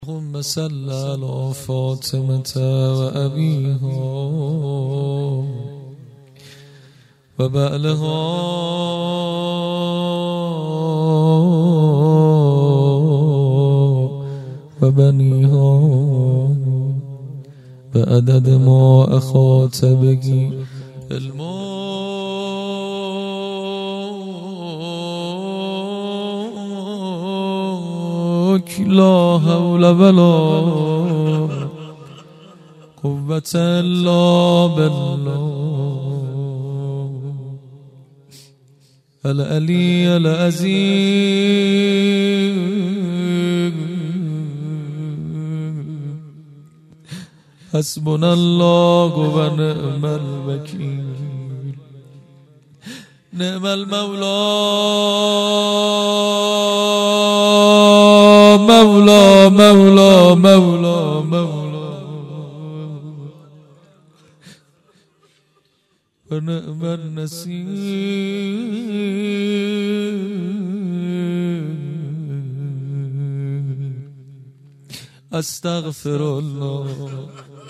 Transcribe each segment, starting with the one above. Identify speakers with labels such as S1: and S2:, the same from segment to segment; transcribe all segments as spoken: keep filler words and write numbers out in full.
S1: اللهم صل على فاطمة وأبيها وبعلها وبنيها بعدد ما أخات به الموت لا حول ولا قوة إلا بالله العلي العظيم حسبنا الله ونعم الوكيل نعم المولى مولا مولا مولا مولا ونعم النصير استغفر الله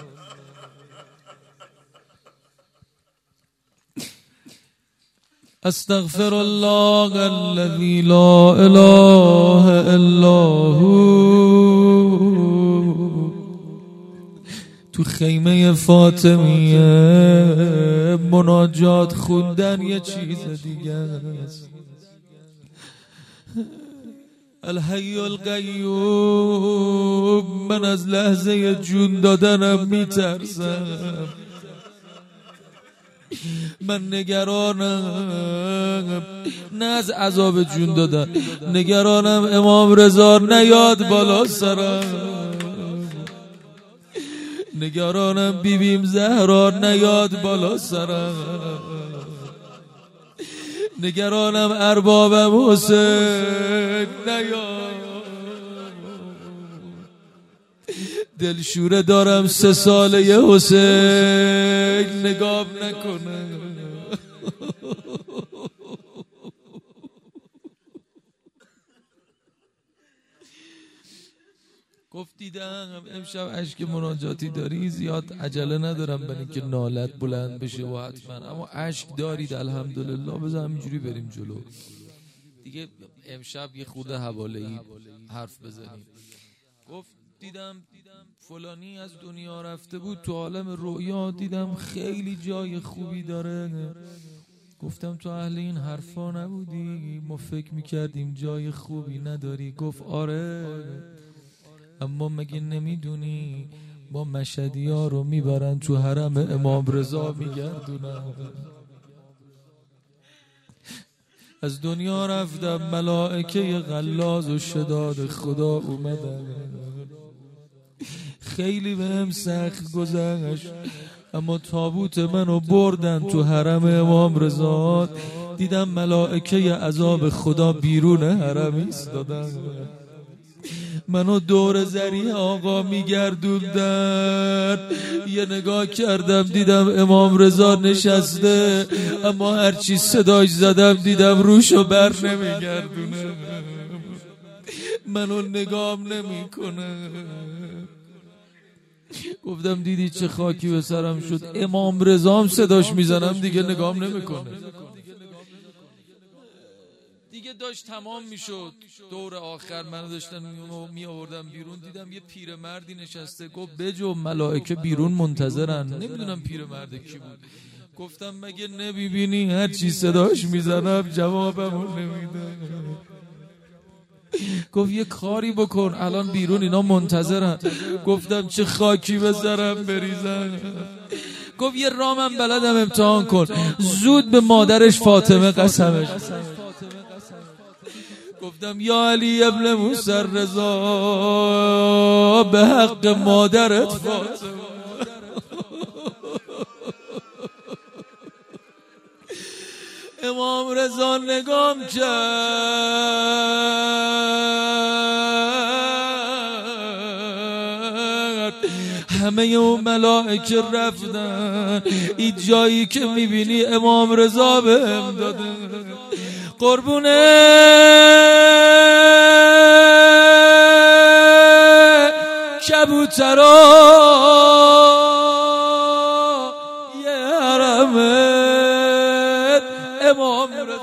S1: استغفر الله الذي لا اله الا هو. تو خیمه فاطمیه مناجات خوندن یه چیز دیگه است. الحی القیوم من از لحظه جون دادنم میترسم، من نگرانم نه از عذاب جون دادن، نگرانم امام رضا نیاد بالا سرم، نگرانم بیبیم زهرا نیاد بالا سرم، نگرانم اربابم حسین نیاد. دلشوره دارم سه ساله ی حسین نگام نکنه. گفت دیدم امشب اشک مناجاتی داری، زیاد عجله ندارم برای اینکه نالت بلند بشه و حتما، اما اشک دارید الحمدلله، بذار همینجوری بریم جلو دیگه. امشب یه خورده حواله‌ای حرف بزنیم. گفت دیدم فلانی از دنیا رفته بود، تو عالم رؤیا دیدم خیلی جای خوبی داره. گفتم تو اهل این حرفا نبودی؟ ما فکر میکردیم جای خوبی نداری. گفت آره، اما مگه نمیدونی با مشهدی ها رو میبرن تو حرم امام رضا میگردونن. از دنیا رفتم، ملائکه غلاظ و شداد خدا اومدن، خیلی بهم سخت گذشت، اما تابوت منو بردن تو حرم امام رضا، دیدم ملائکه عذاب خدا بیرون حرم ایستادن، منو دور زری آقا میگردوندن. یه نگاه کردم دیدم امام رضا نشسته، اما هرچی صداش زدم دیدم روشو بر نمیگردونه، منو نگام نمیکنه. گفتم دیدی چه خاکی به سرم شد، امام رضا هم صداش میزنم دیگه نگام نمیکنه. دیگه داشت تمام میشد، دور آخر منو داشتن می آوردن بیرون، دیدم یه پیرمردی نشسته. گفت بجو ملائکه بیرون منتظرن. نمیدونم پیرمرد کی بود. گفتم مگه نمیبینی هر چی صداش میزنم جوابمو نمیده؟ گفت یه کاری بکن، الان بیرون اینا منتظرن. گفتم چه خاکی به سرم بریزن. گفت یه رامم بلدم امتحان کن، زود به مادرش فاطمه قسمش. گفتم یا علی ابن موسی رضا به حق مادرت فاطمه. امام رضا نگام کرد، همه اون ملائکه رفتن. این جایی که میبینی امام رضا بهم داده، قربونه کبوترا یه حرمت امام رضا.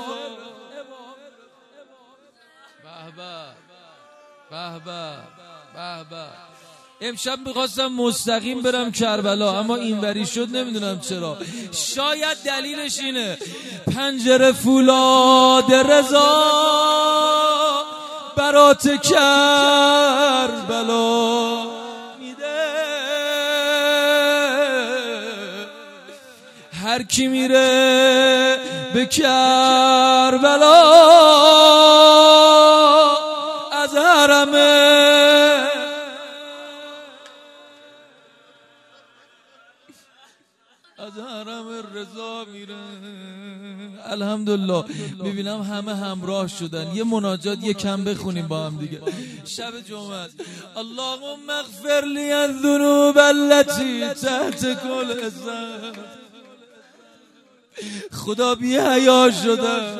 S1: به به به به. امشب میخواستم مستقیم برم کربلا اما اینوری شد، نمیدونم چرا. شاید دلیلش اینه پنجره فولاد رضا برات کربلا میده. هر کی میره به کربلا از حرمه از حرم رضا میره. الحمدلله میبینم همه همراه شدن. یه مناجات یه کم بخونیم با هم دیگه. شب جمعه است. اللهم اغفر لی الذنوب التي تحت كل عزت. خدا بی حیا شده.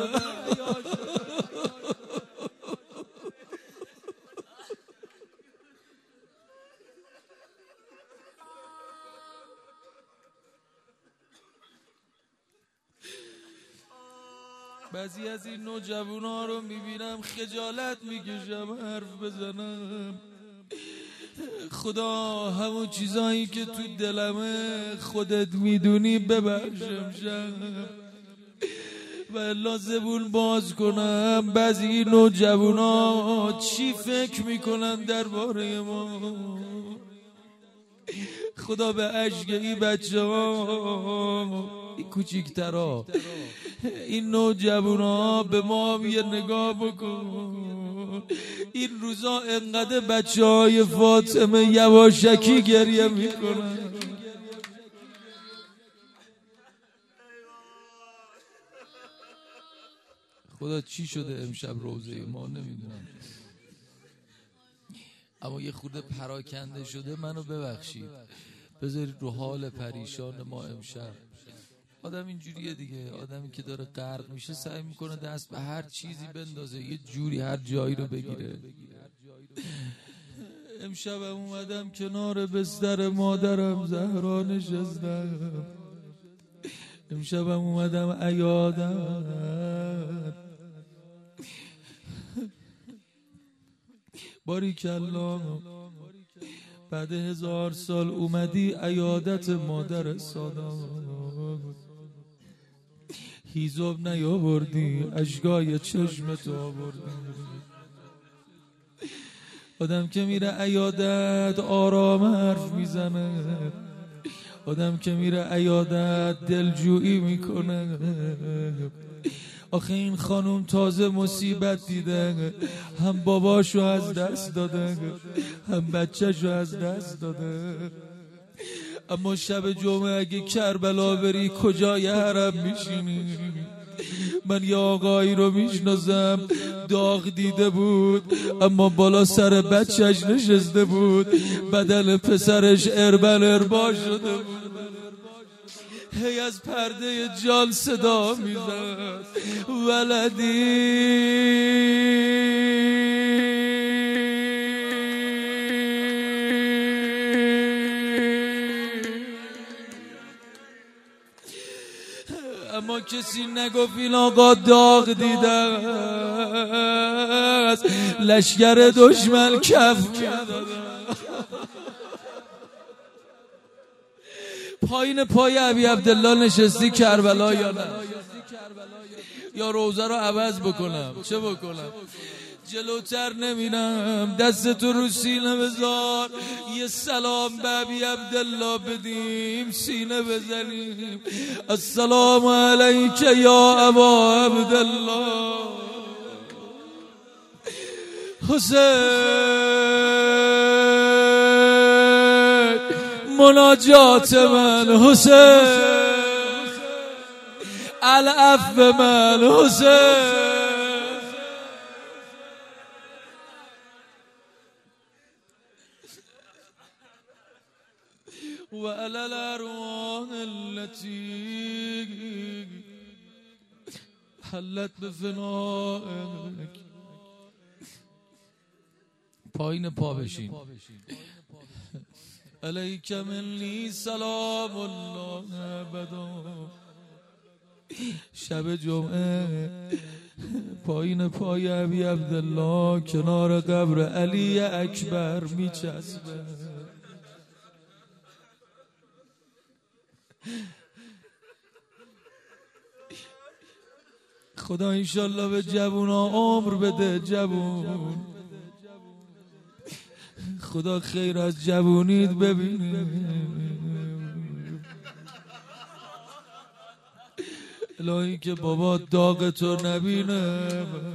S1: بعضی از این نوجوانا رو میبینم خجالت میکشم حرف بزنم. خدا همون چیزایی که تو دلمه خودت میدونی ببخشم شم و الا زبون باز کنم. بعضی نوجوانا چی فکر میکنن درباره ما. خدا به عشق این بچه ها، این کوچیکترا، این نوجوانا به ما یه نگاه بکن. این روزا انقدر بچه های فاطمه یواشکی گریه میکنن. خدا چی شده امشب روزه ما نمیدونم، اما یه خورده پراکنده شده. منو ببخشید، بذارید رو حال پریشان ما امشب. آدم اینجوریه دیگه. آدمی که داره غرق میشه سعی میکنه دست به هر چیزی بندازه، یه جوری هر جایی رو بگیره. امشب اومدم کنار بستر مادرم زهرا نشستم. امشب اومدم عیادت. باریکالله بعد هزار سال اومدی عیادت مادر سادات. هیزم نیاوردی، اشکای چشمت آوردی. آدم که میره عیادت آرام حرف میزنه. آدم که میره عیادت دلجویی میکنه. آخه این خانوم تازه مصیبت دیده، هم باباشو از دست داده هم بچهشو از دست داده. اما شب جمعه اگه کربلا بری کجای حرم میشینی؟ من یه آقایی رو میشناسم، داغ دیده بود اما بالا سر بچهش نشسته بود، بدن پسرش اربل اربا شده بود. هی از پرده جان صدا میزد ولدی اما کسی نگفت این آقا داغ دیده است، لشگر دشمن کف میداده. پایین پای ابی عبدالله نشستی کربلا یا نه؟ یا روزه رو عوض بکنم؟ چه بکنم؟ جلوتر نمیرم، دستتو رو سینه بذار، یه سلام به ابی عبدالله بدیم، سینه بزنیم. السلام علیک یا ابا عبدالله. حسین مناجات من، حسین العفو من، حسین و علی الارواح التي حلت بفنائک. پایین پا بشین. علیک منی سلام الله ابدا. شب جمعه پایین پای ابی عبدالله کنار قبر علی اکبر میچسبه. خدا انشالله به جوونا عمر بده. جوون خدا خیر از جوونیت ببینه. الهی که بابا داغ تو نبینه.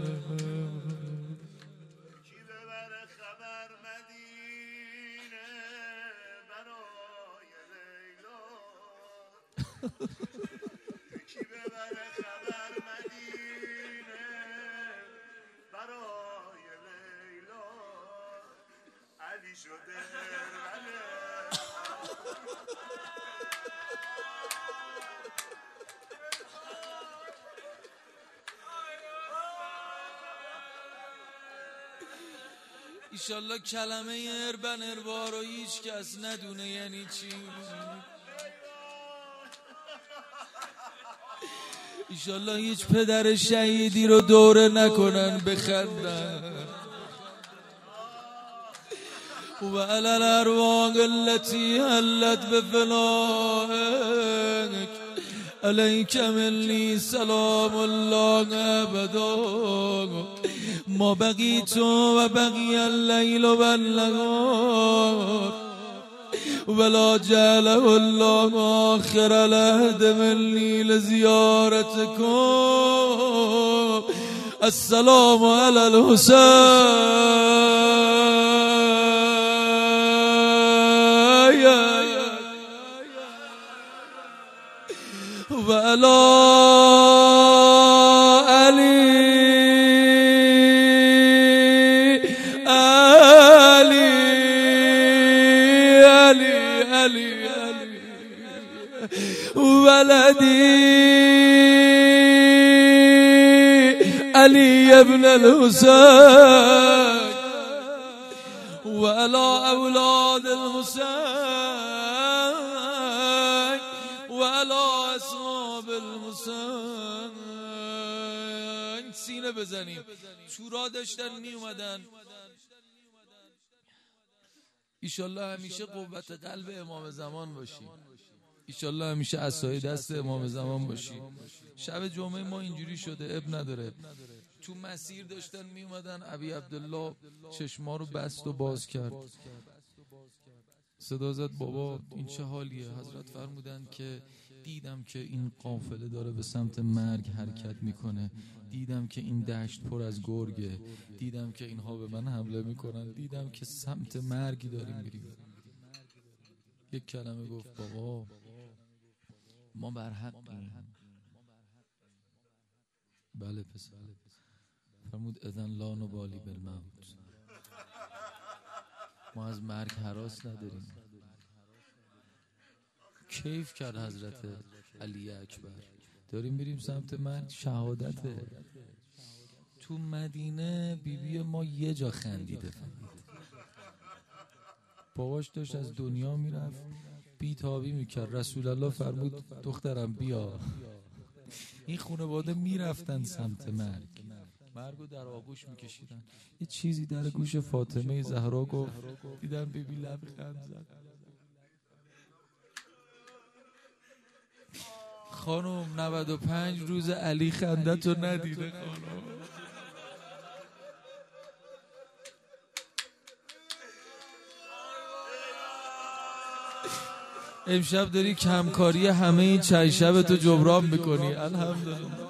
S1: ایشالله کلمه اربن اربا رو هیچ کس ندونه یعنی چی. ایشالله هیچ پدر شهیدی رو دوره نکنن بخندن. و علی الارواح التي حلت بفنائك علیک منی سلام الله ابدا. ما بقیت و بقی اللیل و النهار ولا جعله الله آخر العهد منی لزیارتکم. السلام علی الحسین و علی علی علی علی علی علی ولدی علی ابن الحسین و علی اولاد الحسین و علی اصحاب الحسین. سینه بزنیم. شورا داشتن می اومدن. ایشالله همیشه قوت قلب امام زمان باشیم. ایشالله همیشه عصای دست امام زمان باشیم. شب جمعه ما اینجوری شده، اب نداره. تو مسیر داشتن می اومدن، ابی عبدالله چشما رو بست و باز کرد. صدا زد بابا این چه حالیه؟ حضرت فرمودن که دیدم که این قافله داره به سمت مرگ حرکت میکنه. دیدم که این دشت پر از گرگه. دیدم که اینها به من حمله میکنن. دیدم که سمت مرگی داریم میریم. یک کلمه گفت بابا ما بر حقیم. بله پسر. فرمود اذن لا نبالی بالموت. ما از مرگ هراس نداریم. کیف کرد حضرت علی اکبر. داریم بریم سمت مرگ، شهادته. تو مدینه بیبی ما یه جا خندیده. باباش داشت از دنیا میرفت، بیتابی میکرد. رسول الله فرمود دخترم بیا. این خانواده میرفتن سمت مرگ، مرگو در آغوش میکشیدن. یه چیزی در گوش فاطمه زهرا گفت. دیدم بیبی لبخند زد. خانم نود و پنج روز علی خندتو ندیده خانم. امشب داری کمکاری همه این چند شبتو جبران میکنی. الحمدلله.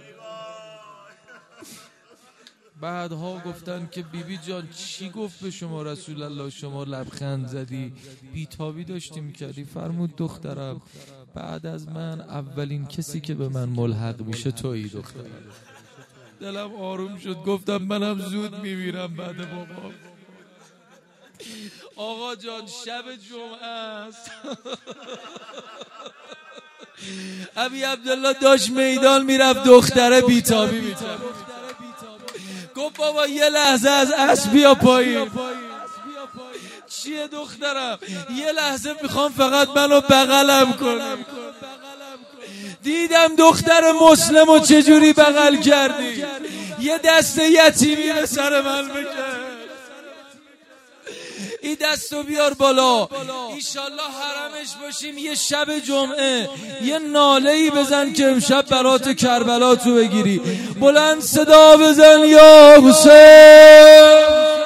S1: بعدها گفتن که بیبی جان چی گفت به شما رسول الله؟ شما لبخند زدی، بیتابی داشتی میکردی. فرمود دخترم بعد از من اولین کسی که به من ملحق میشه تویی دخترم. دلم آروم شد. گفتم منم زود میمیرم بعد بابا. آقا جان شب جمعه است. ابی عبدالله داشت میدان میرفت، دختره بیتابی میکرد. گفت بابا یه لحظه از اسب بیا پایین. چیه دخترم؟ یه لحظه میخوام فقط منو بغلم کنم. دیدم دختر مسلم و چجوری بغل کردی، یه دست یتیمی به سر من بکن. این دستو بیار بالا، ایشالله حرمش باشیم. یه شب جمعه یه ناله‌ای بزن که امشب برات کربلا تو بگیری. بلند صدا بزن یا حسین.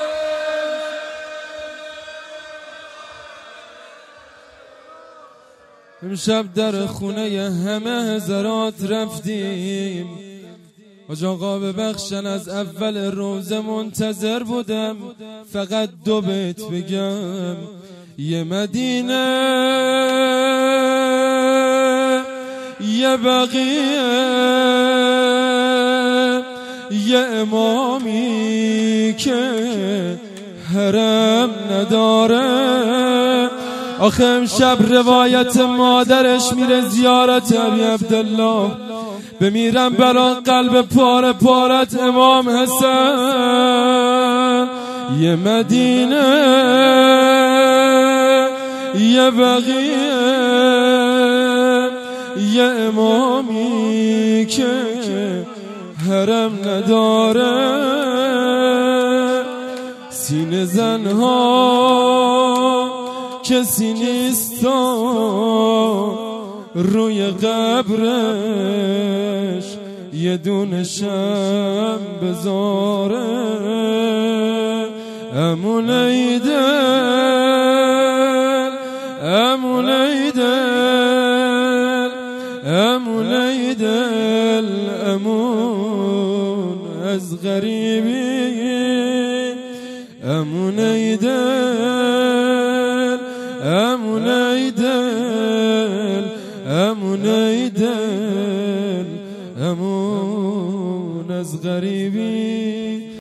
S1: امشب در خونه همه حضرات رفتیم. حاج آقا ببخشن از اول روزه منتظر بودم فقط دو بیت بگم. یه مدینه یه بقیه یه امامی که حرم نداره. آخه امشب روایت مادرش میره زیارت ابی عبدالله، بمیرم برا قلب پاره پارت امام حسن. یه مدینه یه بقیه یه امامی که حرم نداره. سینه زنها کسی نیستا روی قبرش یه دونه شم بذاره. امون ایدل امون ایدل امون ایدل امون از غریبی. امون ایدل امون ایدل امون ایدل امون از غریبی.